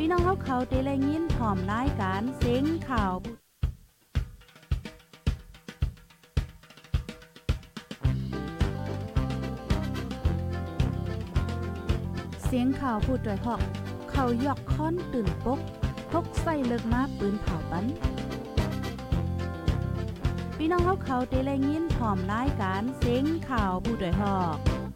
พี่น้องเขาเตะแลยินถ่อมรายการเสียงข่าวเสียงข่าวพูดด้วยหอกเขายอกค้อนตื่นปกพกใส่เลิกมาปืนเผาปันพี่น้องเขาเตะแลยินถ่อมรายการเสียงข่าวพูดด้วยหอก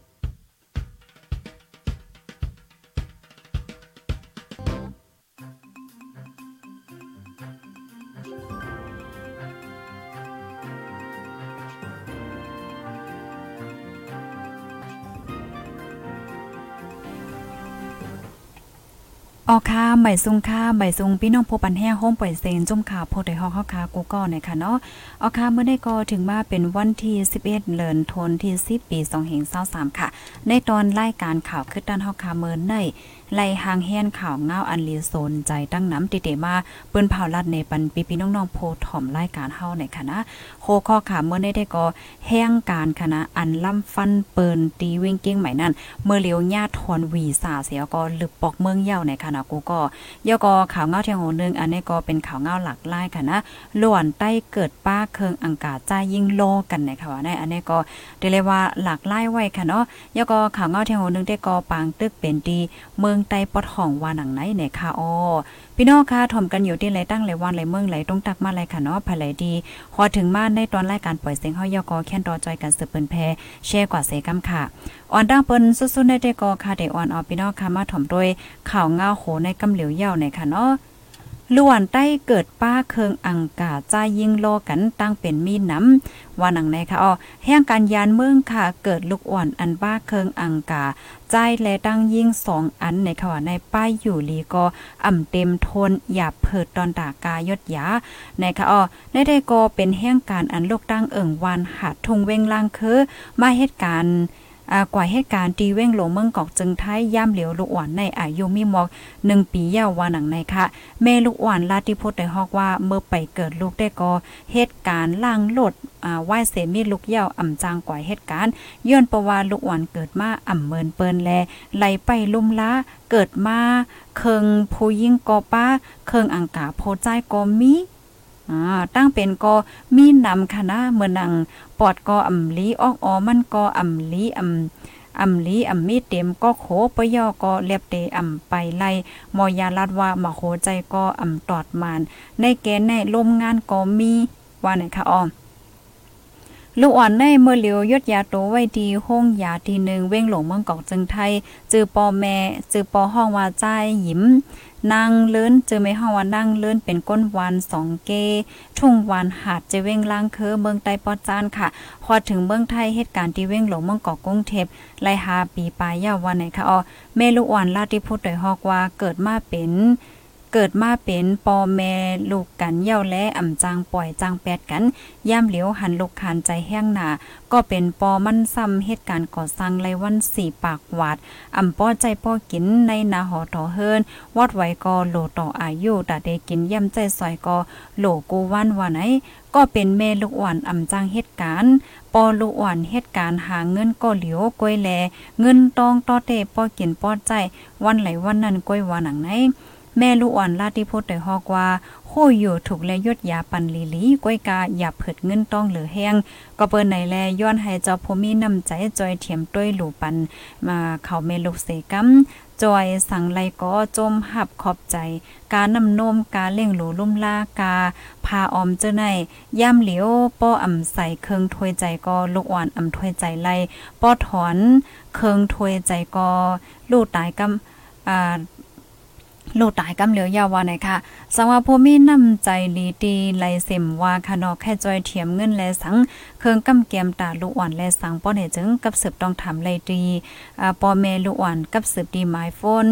ออค่ะใบซุงค่ะใบซุงพี่น้องผู้ปันแห้งโฮมปล่อยเซนจุ่มข่าวโพดได้ฮอกเฮาค่ะกูก็เนี่ยค่ะเนาะออค่ะเมื่อได้ก็ถึงมาเป็นวันที่11เดือนธันวาคมที่10ปี2523ค่ะในตอนรายการข่าวคือด้านเฮาค่ะมื้อในไล่หางแฮนข่าวเงาอันลีโซนใจตั้งน้ำติเตมาเปิ้นเผาลัดในปันพี่น้องๆโพถ่อมรายการเฮาเนี่ยค่ะนะโคข้อค่ะเมื่อได้ก็แห้งการค่ะนะอันล่ำฟันเปิ้นตีวิ่งเก้งใหม่นั่นเมื่อเลียวญาติทอนวีซ่าเสียก็ลึกปอกเมืองเย้าเนี่ยค่ะนะกูก็ยก็ข่าวเงาเที่ยงโหนึงอันนี้ก็เป็นข่าวเงาหลักหลายค่ะนะล้วนใต้เกิดป้าเคิงอังกาจ้ายิ่งโลกันเนี่ยค่ะว่าในอันนี้ก็ได้เลยว่าหลากหลายไว้ค่ะเนาะยก็ข่าวเงาเที่ยงโหนึงได้ก็ปางตึกเป็นดีเมืองใต้ปอดห้องว่าหนังไหนเนี่ยค่ะอ้อพี่น้องค่ะถ่อมกันอยู่ที่ไหลตั้งไหลวันไหลเมืองไหลตรงตักมาไหลค่ะเนาะภายไหลดีพอถึงมาในตอนรายการปล่อยเสียงเฮายก็แค่นต่อจอยกันสืบเปิ้นแพแชร์กว่าเสกำค่ะอ่อนดังเปิ้นสุดๆได้ก็ค่ะได้อ่อนเอาพี่น้องค่ะมาถ่อมโดยข่าวเงาโหในกำเหลียวเย่าในค่ะเนาะล้วนใต้เกิดป้าเคิงอังกาจ้ายิงโลกันตั้งเป็นมีน้ำว่าหนังในค่ะอ้อแห่งการยานเมืองค่ะเกิดลูกอ่อนอันป้าเคิงอังกาใจและตั้งยิง2อันในค่ะว่าในป้ายอยู่ลีก็อ่ำเต็มทนหยาบเพิดตอนตากายดยาในค่ะอ้อได้ก็เป็นแห่งการอันลูกตั้งวันหาดทุ่งเวงลางคือมาเหตุการณ์กว่าเหตุการณ์ตีเว้งหลวงเมืองกอกจึงไทยย่ำเหลียวลูกอ่อนในอายุมีหมอก1ปียาวว่าหนังในค่ะแม่ลูกอ่อนลาติพุทธได้ฮอกว่าเมื่อไปเกิดลูกได้ก็เหตุการณ์ล่างโลดไหว้เสมีลูกยาวอ่ำจางกว่าเหตุการณ์ย้อนประว่าลูกอ่อนเกิดมาอ่ำเมินเปิ้นแลไหลไปลุ่มล้าเกิดมาเคิงผู้ยิ่งกอป้าเคิงอังกาโพใจก็มีตั้งเป็นก็มีนำค่ะนะเมื่อนังปอดก็อำลีออกออมันก็อำลีอำลีอำมีเต็มก็โขปย่อก็เรียบเตอำไปไล่มอยาลัดว่ามาโหใจก็อำตอดมานในแกนในลมงานก็มีว่าไหนคะอ้อมลูกอ่อนในเมื่อเหลียวยดยาโตไว้ดีห้องยาทีหนึ่งเว้งหลงเมืองกอกจึงไทยจือปอแม่จือปอห้องว่าใจหยิมนางเลิ้นเจอไม่ห้องว่านั่งเลิ้นเป็นก้นวาน2เกทุ่งวานหาดจะเว้งล่างคือเมืองใต้ปอจานค่ะพอถึงเมืองไทยเหตุการณ์ที่เว้งหลงเมืองกอกกรุงเทพไล่หาปีปลายยาววันไหนค่ะอ๋อแม่ลูกอ่อนลาติพุทธได้ฮอกว่าเกิดมาเป็นปอแม่ลูกกันเย่าและอ่ำจางปล่อยจางแปดกันย่ำเหลียวหันลูกคานใจแห้งหนาก็เป็นปอมันซ้ำเหตุการณ์ก่อสร้างไรวัน4ปากหวาดอ่ำป้อใจป้อกินในนาหอต่อเฮิรนวอดไว้ก็โหลต่ออายุแต่ได้กินย่ำใจซอยก็โหลกูวันว่าไหนก็เป็นแม่ลูกอ่อนอ่ำจางเหตุการณ์ปอลูกอ่อนเหตุการณ์หาเงินก็เหลียวก้อยแลเงินตองต่อเตป้อกินป้อใจวันไหลวันนั้นก้อยว่าหนังไหนแม่ลูกอ่อนลาติพุทธได้ฮอกว่าโหอยู่ถูกและยดยาปันลีลีก้อยกาอย่าเผิดเงินต้องเหลือแห้งก็เปิ้นไหนแลย้อนให้เจ้าผู้มีน้ำใจจอยเถียมต้วยหลูปันมาเขาแม่ลูกเสกำจอยสั่งไลก็จมหับขอบใจการนำนมกาเล่งหลูลุ่มลากาพาออมเจ้าในย่ำเหลียวป้ออ่ำใส่เคิงถวยใจก็ลูกอ่อนอ่ำถวยใจไลป้อถอนเคิงถวยใจก็ลูกตายกำลูกตายกำเหลียวยาวว่าไหนค่ะสังว่าผู้มีน้ำใจลีตีไหลเส็มว่าค่ะเนาะแค่จอยเถียมเงินและสังเครื่องกำแกมตาลูกอ่อนและสังป้อเนี่ยจึงกับสืบต้องทำไหลตีปอแม่ลูกอ่อนกับสืบดีหมายโฟน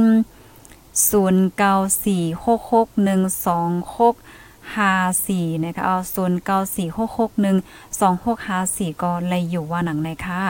0946612654นะคะเอา0946612654ก็เลยอยู่ว่าหนังในค่ะ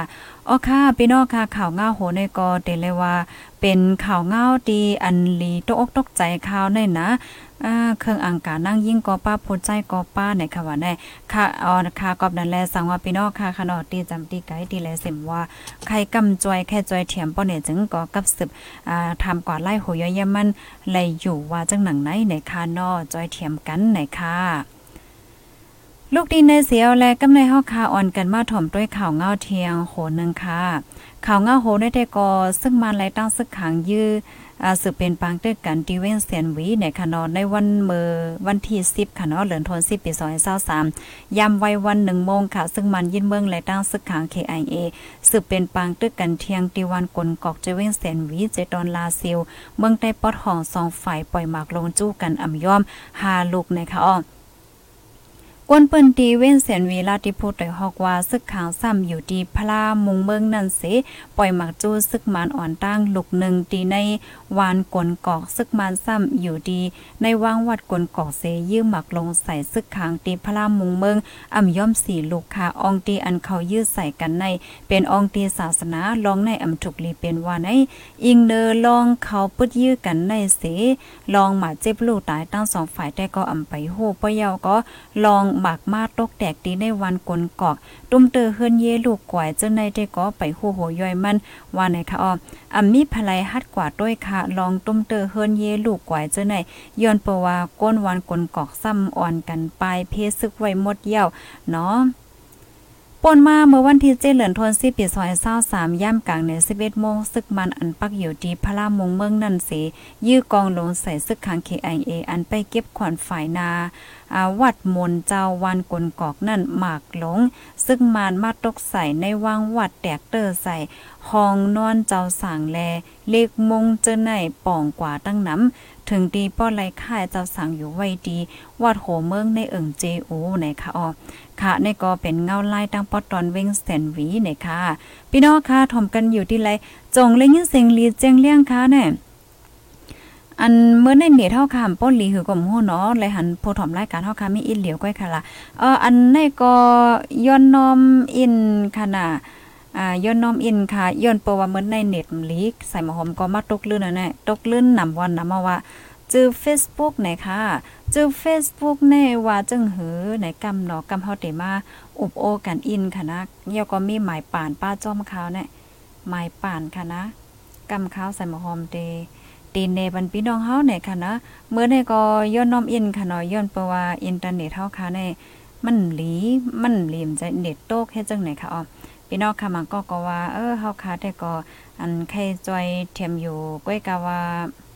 อ๋อค่ะพี่น้องค่ะข่าวเงาโหในก็เตเลยว่าเป็นข่าวเงาดีอันลีตกอกตกใจข่าวในนะเครื่องอังการนั่งยิ่งก็ป้าพูดใจก็ป้าในค่ะว่าแน่ค่ะค่ะกอบนั้นแลสั่งว่าพี่น้องค่ะขนอตีจำตีไกตีแลเสมว่าใครกำจอยแค่จอยเถียมป้อเนี่ยจึงก็กับสืบทำกว่าไล่โหยยมันไหลอยู่ว่าจังหนังไหนในค่ะนอจอยเถียมกันในค่ะลูกดินในเสียวและกำในเฮาคาอ่อนกันมาถ่อมด้วยข่าวเงาเทียงโหนึงค่ะข่าวเงาโหได้แต่ก็ซึ่งมันไหลตั้งซึกขังยื้อสืบเป็นปางเตกันดีเวนเซียนวีในคะนอนในวันที่10ค่ะเนาะเดือนธันวาคมปี2023ยามวัยวัน1 โมงค่ะซึ่งมันยินเมืองและตั้งซึกขัง KIA สืบเป็นปางเตกันเทียงตีวันกลกอกเจเวนเซียนวีเจดอนลาซิลเมืองใต้ปอดห้อง2ฝ่ายปล่อยหมากลงจู้กันอ่ำยอม5ลูกนะคะกวนเปิ้นตีเว้นเสียนวีลาที่พูดได้ฮอกว่าซึกขางซ้ำอยู่ดีพลามุงเมืองนั่นเสปล่อยหมักจู้ซึกมานอ่อนตั้งลูกหนึ่งตีในวานกวนกอกซึกมานซ้ำอยู่ดีในวางวัดกวนกอกเสยื้อหมักลงใส่ซึกขางตีพลามุงเมืองอ่ำย่อม4ลูกค่ะอองตีอันเขายื้อใส่กันในเป็นอองตีศาสนาลองในอำถูกลีเป็นว่าในอิงเนอลองเขาปึดยื้อกันในเสลองมาเจ็บลูกตายตั้ง2ฝ่ายแต่ก็อำไปโหปะเยาก็ลองหมากมาตกแตกตีในวันกลกอกตุ้มเตอเฮือนเยลูกกวายเจ้าในได้ก็ไปโหโหย่อยมันว่าไหนคะมีภลัยฮัดกว่าด้วยค่ะลองตุ้มเตอเฮือนเยลูกกวายเจ้าในย้อนเปว่าก้นวันกลกอกซ้ำอ่อนกันปลายเพซึกไว้หมดเยี่ยวเนาะป่นมาเมื่อวันที่7 เดือนธันวาคมปี2023ย่ำกลางใน11 โมงซึกมันอันปักอยู่ที่พระมงเมืองนั่นเสยื้อกองลงใส่ซึกขัง KIA อันไปเก็บขวัญฝ่ายนาวัดมนเจ้าวันกลกอกนั่นหมากหลงซึ่งมานมาตกใส่ในวางวัดแตกเตอร์ใส่ห้องนอนเจ้าสางแลเลขมงเจอในป่องกว่าตั้งน้ำถึงดีป้อไล่ค่ายเจ้าสางอยู่ไว้ดีวัดโหเมืองในเอิงเจโอในค่ะค่ะในก็เป็นเงาไล่ตั้งปอตอนเว้งแสนหวีในค่ะพี่น้องค่ะถ่อมกันอยู่ที่ไรจงเลยยินเสียงลีเจียงเลี้ยงค่ะเนี่ยอันเมื่อในเน็ตเฮาค่ะป้นหลีหือก็ฮู้เนาะเลยหันผู้ถอมรายการเฮาค่ะมีอินเหลียวก้อยค่ะล่ะอันในก็ย้อนน้อมอินค่ะน่ะย้อนน้อมอินค่ะย้อนเปว่าเหมือนในเน็ตลีกใส่หมอหอมก็มาตกลื่นน่ะแน่ตกลื่นนำวันนำมาว่าจื้อ Facebook ไหนค่ะจื้อ Facebook แน่ว่าจังหือไหนกำเนาะกำเฮาเตมาอุบโอกันอินค่ะนะเหี่ยวก็มีหมายป่านป้าจ้อมขาวแน่หมายป่านค่ะนะกำขาวใส่หมอหอมเตตีนเนบันพี่น้องเฮาเนี่ยค่ะนะเมื่อได้ก็ย้อนน้อมอินค่ะเนาะย้อนเปว่าอินเทอร์เน็ตเฮาค่ะเนี่ยมันหลีมจะเน็ตโตกเฮ็ดจังไหนค่ะพี่น้องค่ะมันก็ว่าเฮาค่ะแต่ก็อันใครจอยเทียมอยู่ก้อยกะว่า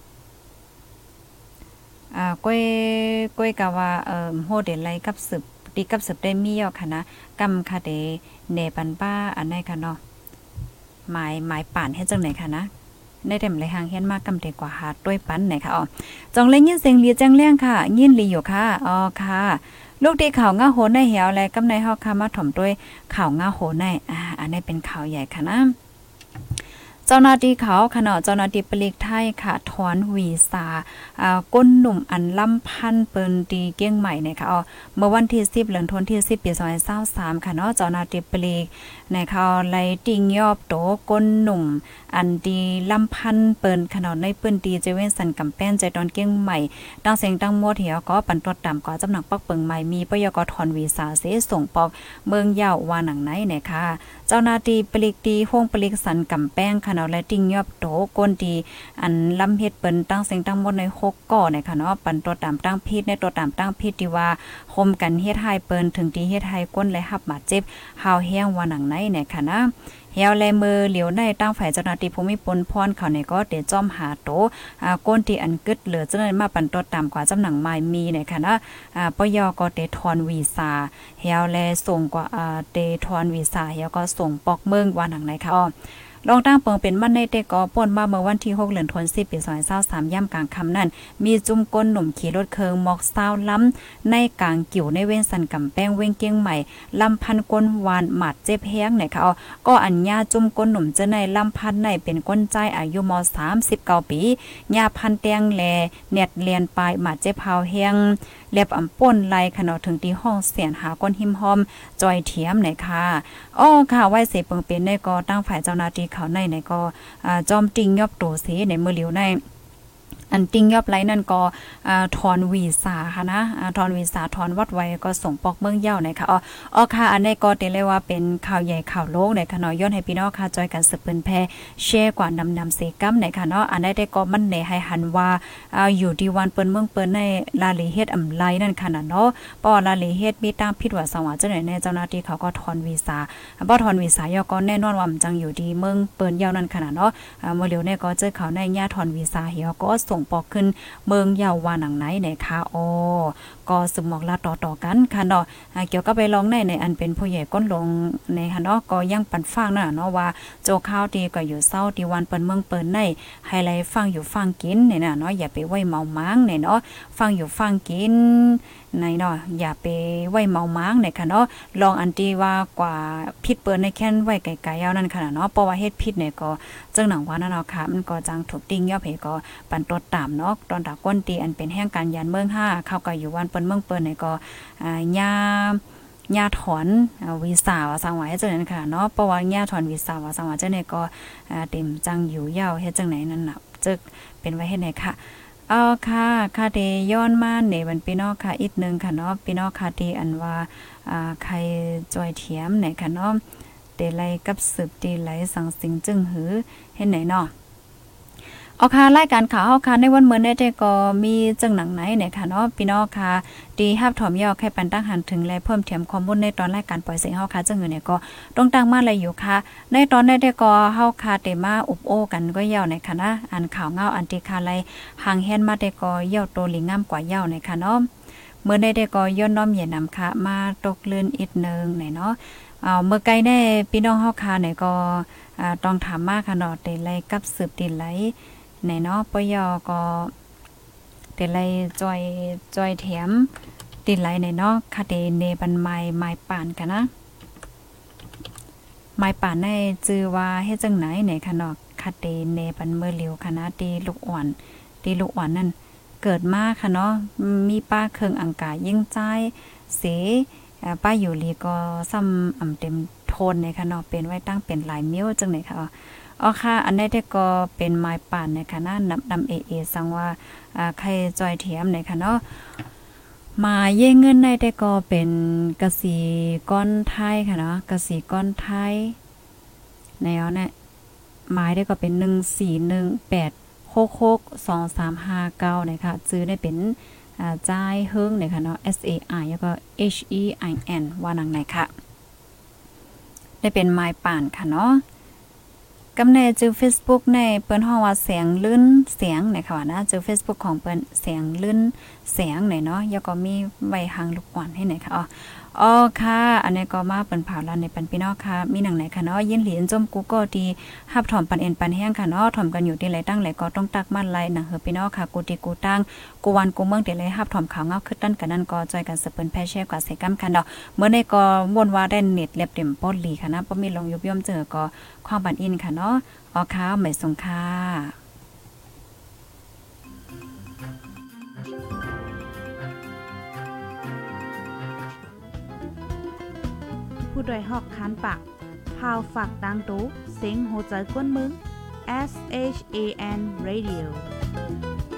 ก้อยกะว่าโหเดไลกับสืบตีกับสืบได้มีอ่ะค่ะนะกำค่ะเดเนปันป้าอันไหนค่ะเนาะหมายป่านเฮ็ดจังไหนค่ะนะได้เต็มเลยหางเฮียนมากกำเด็กกว่าหาด้วยปั้นไหนค่ะจองเล่นยินเสียงเลียจังเลี้ยงค่ะยินลีอยู่ค่ะค่ะลูกตีข่าวง่าโหในเหี่ยวและกำในเฮาค่ะมาถ่อมด้วยข่าวง่าโหในอันนี้เป็นข่าวใหญ่ค่ะนะเจ้าหน้าที่เขาค่ะเนาะเจ้าหน้าที่ปลีกไทยค่ะถอนวีซ่าก้นหนุ่มอันล่ำพันเปิ้นตีเกี้ยงใหม่นะคะเมื่อวันที่10 เดือนธันวาคมที่10 ปี2023ค่ะเนาะเจ้าหน้าที่ปลีกนะคะไล่ติงยอบโตก้นหนุ่มอันดีล่ำพันเปิ้นค่ะเนาะในเปิ้นตีเจเว้นสันกำแป้นใจตอนเกี้ยงใหม่ตั้งเสียงตั้งหมดเหี่ยวก็ปันตรวจตามก็จำหนักปักเปิงใหม่มีปยกถอนวีซ่าเสส่งปอกเมืองยาวว่าหนังไหนนะคะเจ้าหน้าที่ปลีกตีห้องปลีกสันกำแป้งค่ะและติงยอบโตก้นดีอันลำเฮ็ดเปิ้นตั้งเสียงตั้งหมดใน6ก่อนะคะเนาะปันตัวตามตั้งพิษในตัวตามตั้งพิษที่ว่าคมกันเฮ็ดให้เปิ้นถึงที่เฮ็ดให้ก้นและหับมาเจ็บหาวแห้งว่าหนังไหนเนี่ยค่ะนะเหี่ยวแลมือเหลียวในตั้งฝ่ายเจ้าหน้าที่ภูมิพลพรเขาเนี่ยก็เตะจ้อมหาโตก้นที่อันกึดเหลือเจ้าหน้าที่มาปันตัวตามกว่าจำหนังหมายมีเนี่ยค่ะนะปยก็เตะทอนวีซ่าเหี่ยวแลส่งกว่าเตะทอนวีซ่าเหี่ยวก็ส่งปอกเมืองว่าหนังไหนค่ะลองตั้งเปิงเป็นมันในแต่ก็ป่นมาเมื่อวันที่6 เดือนธันวาคมปี2023ย่ำกลางค่ำนั้นมีจุ่มก้นหนุ่มขี่รถเคิงมอก20ล้ำในกลางกิ่วในเว้นสันกำแป้งเว้งเกียงใหม่ลำพันก้นวานหมัดเจ็บแห้งเนี่ยค่ะก็อัญญาจุ่มก้นหนุ่มจะในลำพันในเป็นก้นใจอายุม39 ปีญาพันแตงแลเน็ดเลียนปลายหมัดเจ็บเฮาแห้งเล็บอ่ำป่นไล่ค่ะเนาะถึงที่ห้องเสียนหาก้นหิมหอมจอยเถียมไหนค่ะอ้อค่ะไว้เสเปิงเป็นในก็ตั้งฝ่ายเจ้าหน้าที่เขาในก็จอมติงยอบโตเสในมือเหลียวในอันติ้งยอบไลนั่นก็ถอนวีซ่าค่ะนะถอนวีซ่าถอนวัดไว้ก็ส่งปอกเมืองเย้านะคะอ๋อค่ะอันนี้ก็เตเลยว่าเป็นข่าวใหญ่ข่าวโลกในค่ะเนาะย้อนให้พี่น้องค่ะจอยกันสืบเปิ้นแพแชร์กว่านำเสกัมในค่ะเนาะอันได้ก็มันในให้หันว่าอยู่ที่วันเปิ้นเมืองเปิ้นในลาลีเฮ็ดอำไลนั่นค่ะเนาะป้อลาลีเฮ็ดมีตามผิดว่าสว่าจังไหนในเจ้าหน้าที่เขาก็ถอนวีซ่าบ่ถอนวีซ่าย่อก็แน่นอนว่ามันจังอยู่ที่เมืองเปิ้นเย้านั่นค่ะเนาะเมื่อเร็วเนี่ยก็เจอเขาในญาถอนวีซ่าเหี่ยวก็ส่งปอกขึ้นเมืองยาววาหนังไหนไหนคะก็สืบหมอกลาต่อกันค่ะเนาะเกี่ยวกับไปลองในอันเป็นผู้ใหญ่ก้นลงในค่ะเนาะก็ยังปันฟังนั่นเนาะว่าโจข้าวตีก็อยู่เศร้าที่วันเปิ้นเมืองเปิ้นในไฮไลท์ฟังอยู่ฟังกินเนี่ยเนาะอย่าไปไว้เมาม้างเนี่ยเนาะฟังอยู่ฟังกินในเนาะอย่าไปไว้เมาม้างเนี่ยค่ะเนาะลองอันที่ว่ากว่าพิษเปิ้นในแค่นไว้ไกลๆเอานั่นค่ะเนาะเพราะว่าเฮ็ดพิษเนี่ยก็จังหนังว่านั่นเนาะค่ะมันก็จังถูกติ้งย่อเพก็ปันตัวตามเนาะตอนตาก้นตีอันเป็นแห่งการยันเมือง5เข้าก็อยู่วันเปิ้นเมืองเปิ้นเนี่ยก็ย่าถอนวีซ่าว่าสังหวะเฮ็ดจังนั้นค่ะเนาะเพราะว่าย่าถอนวีซ่าว่าสังหวะจังได๋ก็เต็มจังอยู่ยาวเฮ็ดจังไหนนั่นน่ะจึกเป็นไว้เฮ็ดไหนค่ะค่ะเดย้อนมาในวันพี่น้องค่ะอีกนึงค่ะเนาะพี่น้องค่ะที่อันว่าใครจอยเถียมไหนค่ะเนาะเดไลกับสืบตีไหลสังสิงจึงหือเฮ็ดไหนเนาะค่ะรายการข่าวเฮาค่ะในวันมื้อนี้ได้ก็มีจังหนังไหนเนี่ยค่ะเนาะพี่น้องค่ะดีฮับถอมยอให้ปันตั้งหันถึงและเพิ่มเติมข้อมูลในตอนรายการปล่อยเสียงเฮาค่ะจังหือเนี่ยก็ต้องตั้งมาเลยอยู่ค่ะในตอนนี้ได้ก็เฮาค่ะได้มาอุบโอ้กันก็ยาวในค่ะนะอันข่าวเงาอันที่ค่ะไลห่างแฮนมาได้ก็ยาวโตลิงงามกว่ายาวในค่ะเนาะเมื่อได้ก็ย้อนน้อมเย็นนำค่ะมาตกลื่นอีกนึงไหนเนาะเมื่อไกลแน่พี่น้องเฮาค่ะเนี่ยก็ต้องถามมาค่ะเนาะได้ไลกับสืบติไหลในเนาะปยก็เดลัยจอยแถมติดไหลในเนาะคาเดเนบันไม้ป่านกันนะไม้ป่านในจื่อว่าเฮ็ดจังไหนในค่ะเนาะคาเดเนบันเมื่อเหลียวคณะตีลูกอ่อนนั่นเกิดมาค่ะเนาะมีป้าเครื่องอังกายิ่งใจเสป้าอยู่ลีก็ซ้ำเต็มโทนในค่ะเนาะเป็นไว้ตั้งเป็นหลายมิ้วจังไหนค่ะค่ะอันนี้ได้ก็เป็นไม้ป่านในค่ะนะนำเอสังว่าใครจอยเถียมในค่ะเนาะมาเย่เงินในได้ก็เป็นกสิกรไทยค่ะเนาะกสิกรไทยแนวเนี่ยหมายได้ก็เป็น141866235นะคะซื้อได้เป็นจ่ายเฮิงเนี่ยค่ะเนาะ SAI แล้วก็ HEIN ว่านังไหนค่ะได้เป็นไม้ป่านค่ะเนาะกำเนิดจือ Facebook ในเปิ้นฮ้องว่าเสียงลื่นเสียงนะคะว่านะจือ Facebook ของเปิ้นเสียงลื่นเสียงเนาะแล้วก็มีไว้หางลูกอ่อนให้ไหนค่ะค่ะอันนี้ก็มาเปิ้นเผาลันในปันพี่น้องค่ะมีหนังไหนค่ะเนาะยินหลีนจมกูก็ดีฮับถอมปันเอ็นปันแห้งค่ะเนาะถอมกันอยู่ที่ไหลตั้งไหลก็ต้องตักมันไหลหนังเฮอพี่น้องค่ะกูติกูตั้งกูวันกูเมืองที่ไหลฮับถอมขาวเงาขึ้นตั้นกันนั่นก็จอยกันสเปิ้นแพ่แช่กว่าใส่กำคันดอกเมื่อในก็วนว่าได้เน็ตเล็บเต็มปอดหลีค่ะนะบ่มีลงยุบย่อมเจอก็ความปันอินค่ะเนาะค่ะหมายสงค่ะผู้ดยหอกคานปากพาวฝากดังตู้เสียงโหใจกวนมึง SHAN Radio